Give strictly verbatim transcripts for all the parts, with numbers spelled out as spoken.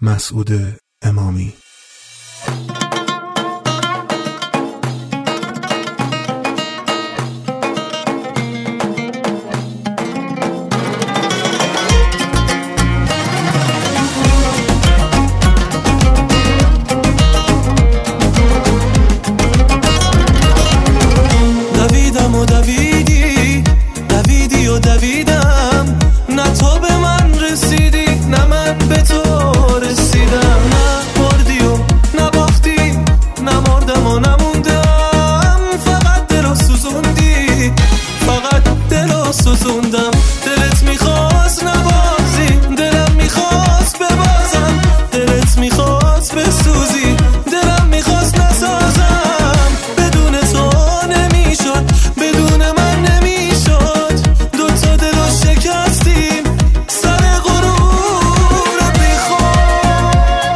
مسعود امامی. دویدم و دویدی دویدی و دویدم، نه تو به من رسیدی نه من به تو رسیدم، نه بردی و نباختی نمردم و نموندم، فقط دل و سوزوندی فقط دل و سوزوندم. دلت میخواست نبازی دلم میخواست ببازم، دلت میخواست بسوزی دلم میخواست نسازم، بدون تو نمیشد بدون من نمیشد، دوتا دلو شکستیم سر غرور بیخواد.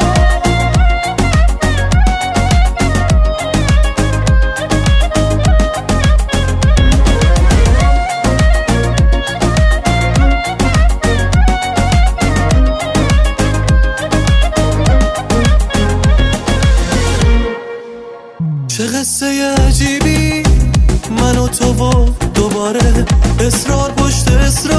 چه قصه عجیبی من و تو و دوباره اصرار پشت اصرار